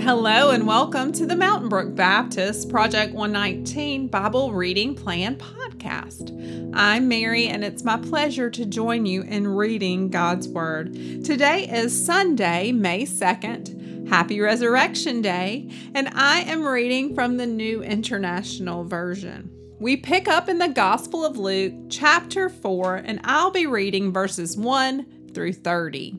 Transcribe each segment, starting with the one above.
Hello and welcome to the Mountain Brook Baptist Project 119 Bible Reading Plan podcast. I'm Mary and it's my pleasure to join you in reading God's Word. Today is Sunday, May 2nd. Happy Resurrection Day, and I am reading from the New International Version. We pick up in the Gospel of Luke, chapter 4, and I'll be reading verses 1 through 30.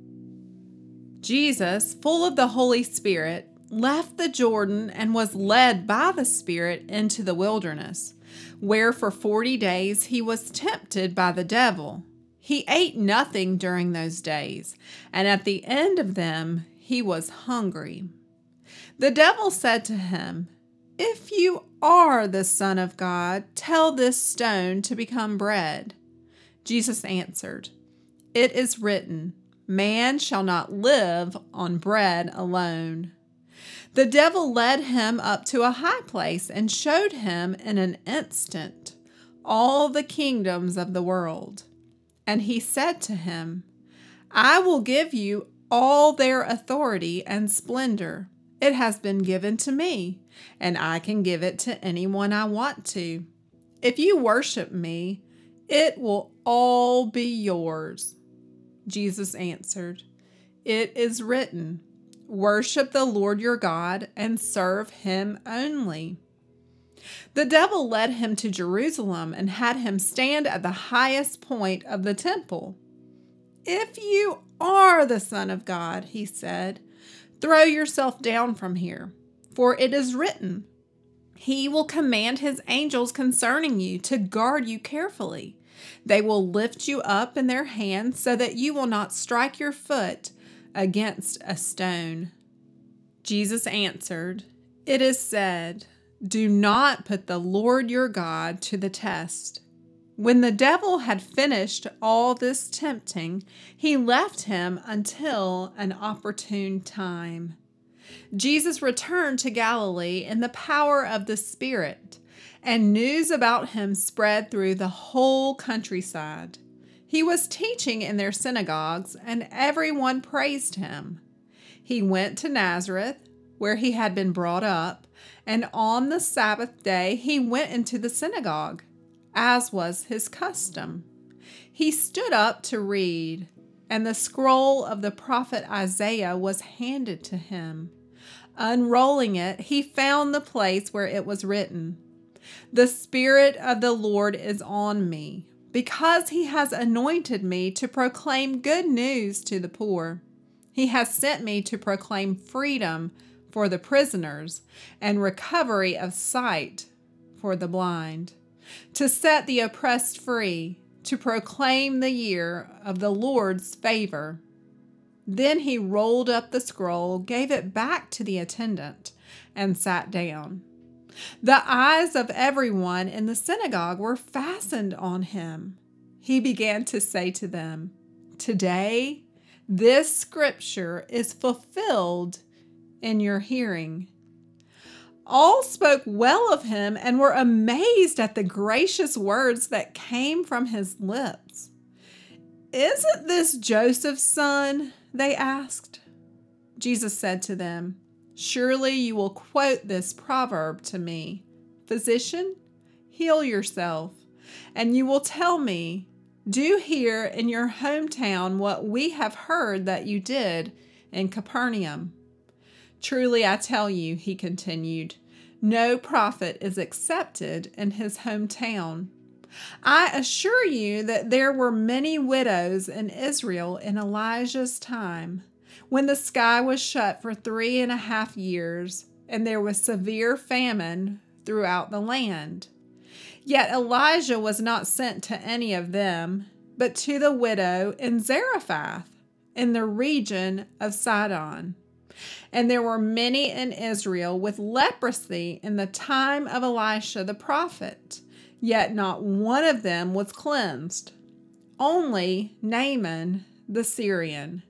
Jesus, full of the Holy Spirit, left the Jordan and was led by the Spirit into the wilderness, where for 40 days he was tempted by the devil. He ate nothing during those days, and at the end of them he was hungry. The devil said to him, "If you are the Son of God, tell this stone to become bread." Jesus answered, "It is written, 'Man shall not live on bread alone.'" The devil led him up to a high place and showed him in an instant all the kingdoms of the world. And he said to him, "I will give you all their authority and splendor. It has been given to me, and I can give it to anyone I want to. If you worship me, it will all be yours." Jesus answered, "It is written, 'Worship the Lord your God and serve him only.'" The devil led him to Jerusalem and had him stand at the highest point of the temple. "If you are the Son of God," he said, "throw yourself down from here, for it is written, 'He will command his angels concerning you to guard you carefully. They will lift you up in their hands so that you will not strike your foot against a stone." Jesus answered, "It is said, 'Do not put the Lord your God to the test.'" When the devil had finished all this tempting, he left him until an opportune time. Jesus returned to Galilee in the power of the Spirit, and news about him spread through the whole countryside. He was teaching in their synagogues, and everyone praised him. He went to Nazareth, where he had been brought up, and on the Sabbath day he went into the synagogue, as was his custom. He stood up to read, and the scroll of the prophet Isaiah was handed to him. Unrolling it, he found the place where it was written, "The Spirit of the Lord is on me, because he has anointed me to proclaim good news to the poor. He has sent me to proclaim freedom for the prisoners and recovery of sight for the blind, to set the oppressed free, to proclaim the year of the Lord's favor." Then he rolled up the scroll, gave it back to the attendant, and sat down. The eyes of everyone in the synagogue were fastened on him. He began to say to them, "Today, this scripture is fulfilled in your hearing." All spoke well of him and were amazed at the gracious words that came from his lips. "Isn't this Joseph's son?" they asked. Jesus said to them, "Surely you will quote this proverb to me, 'Physician, heal yourself,' and you will tell me, 'Do here in your hometown what we have heard that you did in Capernaum.' Truly I tell you," he continued, "no prophet is accepted in his hometown. I assure you that there were many widows in Israel in Elijah's time, when the sky was shut for 3.5 years, and there was severe famine throughout the land. Yet Elijah was not sent to any of them, but to the widow in Zarephath, in the region of Sidon. And there were many in Israel with leprosy in the time of Elisha the prophet, yet not one of them was cleansed, only Naaman the Syrian."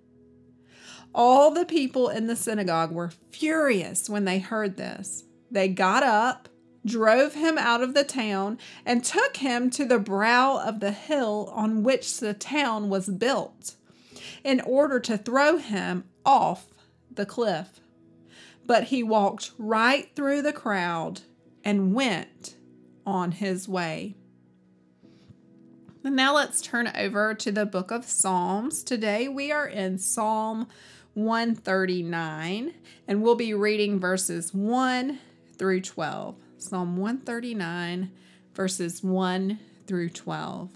All the people in the synagogue were furious when they heard this. They got up, drove him out of the town, and took him to the brow of the hill on which the town was built, in order to throw him off the cliff. but he walked right through the crowd and went on his way. And now let's turn over to the book of Psalms. Today we are in Psalm 139, and we'll be reading verses 1 through 12. Psalm 139, verses 1 through 12.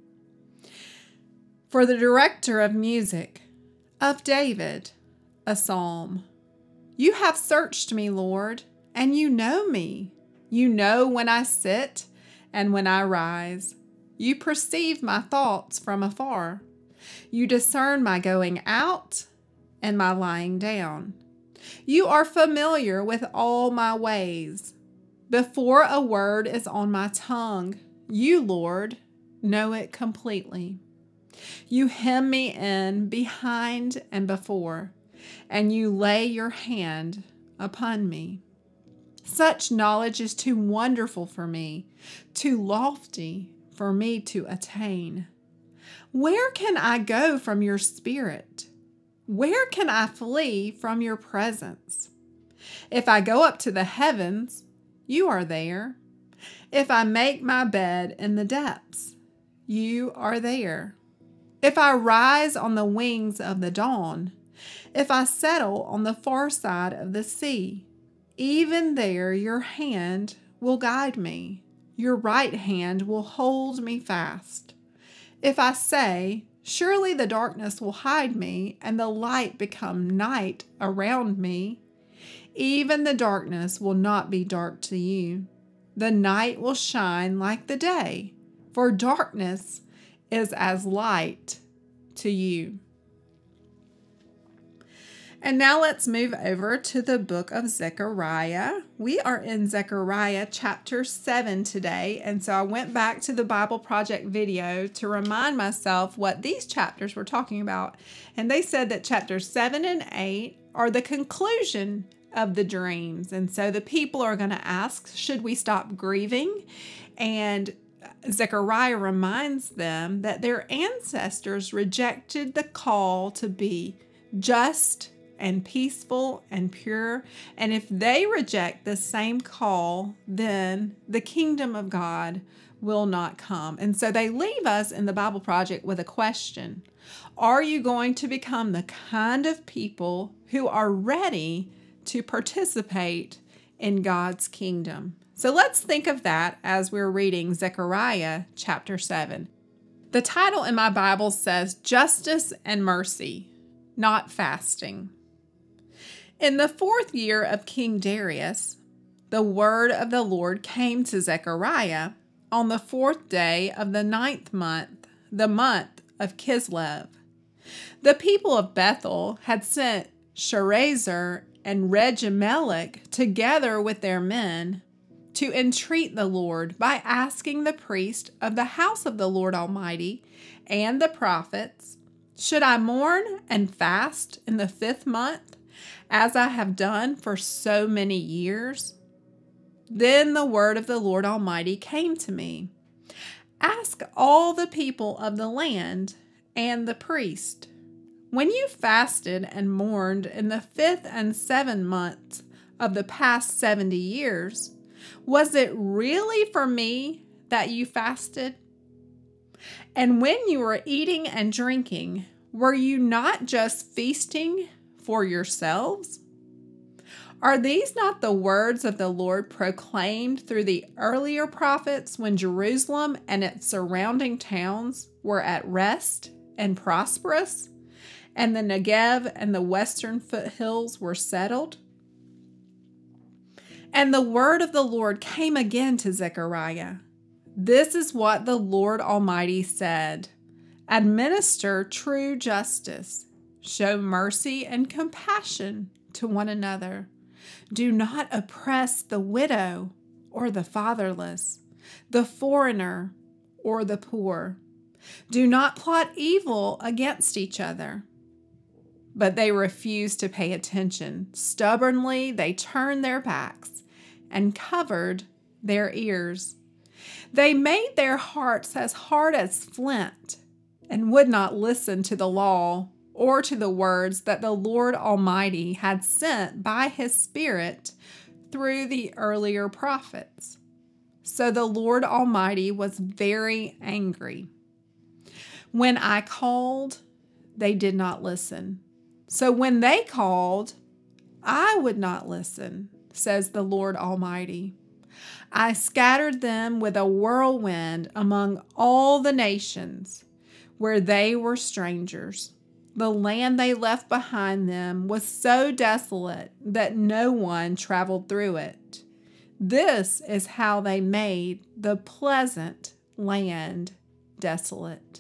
For the director of music, of David, a psalm. You have searched me, Lord, and you know me. You know when I sit and when I rise. You perceive my thoughts from afar. You discern my going out and my lying down. You are familiar with all my ways. Before a word is on my tongue, you, Lord, know it completely. You hem me in behind and before, and you lay your hand upon me. Such knowledge is too wonderful for me, too lofty for me to attain. Where can I go from your spirit? Where can I flee from your presence? If I go up to the heavens, you are there. If I make my bed in the depths, you are there. If I rise on the wings of the dawn, if I settle on the far side of the sea, even there your hand will guide me. Your right hand will hold me fast. If I say, surely the darkness will hide me and the light become night around me, even the darkness will not be dark to you. The night will shine like the day, for darkness is as light to you. And now let's move over to the book of Zechariah. We are in Zechariah chapter 7 today. And so I went back to the Bible Project video to remind myself what these chapters were talking about. And they said that chapters 7 and 8 are the conclusion of the dreams. And so the people are going to ask, should we stop grieving? And Zechariah reminds them that their ancestors rejected the call to be just and peaceful and pure. And if they reject the same call, then the kingdom of God will not come. And so they leave us in the Bible Project with a question. Are you going to become the kind of people who are ready to participate in God's kingdom? So let's think of that as we're reading Zechariah chapter 7. The title in my Bible says Justice and Mercy, Not Fasting. In the 4th year of King Darius, the word of the Lord came to Zechariah on the 4th day of the 9th month, the month of Kislev. The people of Bethel had sent Sharezer and Regemelech together with their men to entreat the Lord by asking the priest of the house of the Lord Almighty and the prophets, should I mourn and fast in the 5th month, as I have done for so many years? Then the word of the Lord Almighty came to me. Ask all the people of the land and the priest, when you fasted and mourned in the 5th and 7th months of the past 70 years, was it really for me that you fasted? And when you were eating and drinking, were you not just feasting for yourselves? Are these not the words of the Lord proclaimed through the earlier prophets when Jerusalem and its surrounding towns were at rest and prosperous, and the Negev and the western foothills were settled? And the word of the Lord came again to Zechariah. This is what the Lord Almighty said. Administer true justice. Show mercy and compassion to one another. Do not oppress the widow or the fatherless, the foreigner or the poor. Do not plot evil against each other. But they refused to pay attention. Stubbornly, they turned their backs and covered their ears. They made their hearts as hard as flint and would not listen to the law or to the words that the Lord Almighty had sent by his Spirit through the earlier prophets. So the Lord Almighty was very angry. When I called, they did not listen. So when they called, I would not listen, says the Lord Almighty. I scattered them with a whirlwind among all the nations where they were strangers. The land they left behind them was so desolate that no one traveled through it. This is how they made the pleasant land desolate.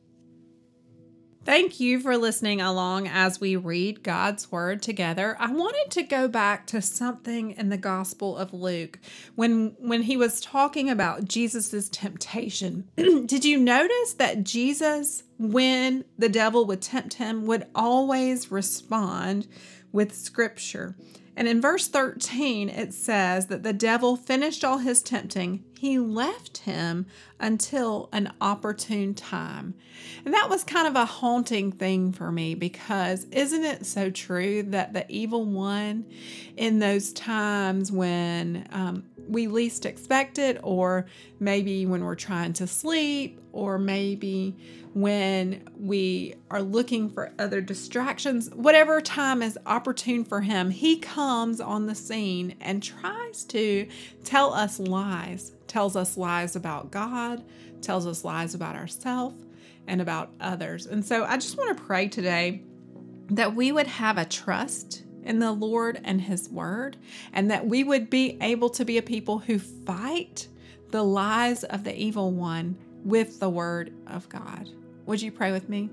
Thank you for listening along as we read God's Word together. I wanted to go back to something in the Gospel of Luke when he was talking about Jesus' temptation. Did you notice that Jesus, when the devil would tempt him, would always respond with Scripture? And in verse 13, it says that the devil finished all his tempting. He left him until an opportune time. And that was kind of a haunting thing for me, because isn't it so true that the evil one, in those times when we least expect it, or maybe when we're trying to sleep, or maybe when we are looking for other distractions, whatever time is opportune for him, he comes on the scene and tries to tell us lies. Tells us lies about God, tells us lies about ourselves and about others. And so I just want to pray today that we would have a trust in the Lord and His Word, and that we would be able to be a people who fight the lies of the evil one with the Word of God. Would you pray with me?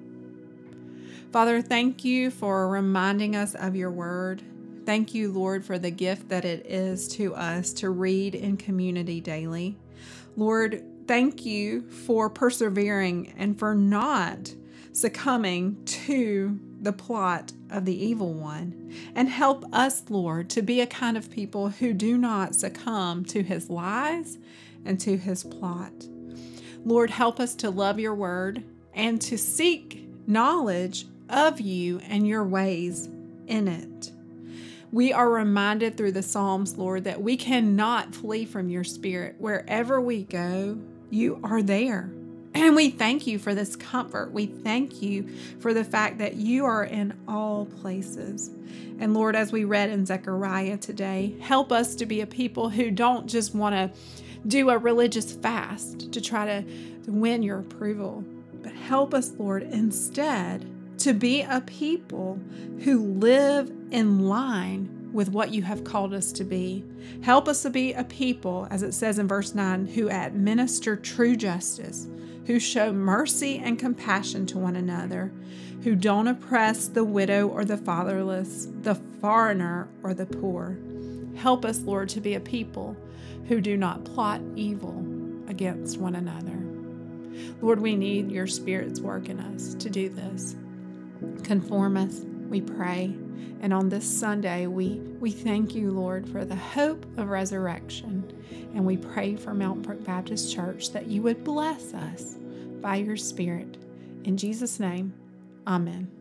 Father, thank you for reminding us of your Word. Thank you, Lord, for the gift that it is to us to read in community daily. Lord, thank you for persevering and for not succumbing to the plot of the evil one. And help us, Lord, to be a kind of people who do not succumb to his lies and to his plot. Lord, help us to love your word and to seek knowledge of you and your ways in it. We are reminded through the Psalms, Lord, that we cannot flee from your Spirit. Wherever we go, you are there. And we thank you for this comfort. We thank you for the fact that you are in all places. And Lord, as we read in Zechariah today, help us to be a people who don't just want to do a religious fast to try to win your approval, but help us, Lord, instead to be a people who live in line with what you have called us to be. Help us to be a people, as it says in verse 9, who administer true justice, who show mercy and compassion to one another, who don't oppress the widow or the fatherless, the foreigner or the poor. Help us, Lord, to be a people who do not plot evil against one another. Lord, we need your Spirit's work in us to do this. Conform us, we pray. And on this Sunday, we thank you, Lord, for the hope of resurrection. And we pray for Mountain Brook Baptist Church that you would bless us by your Spirit. In Jesus' name, amen.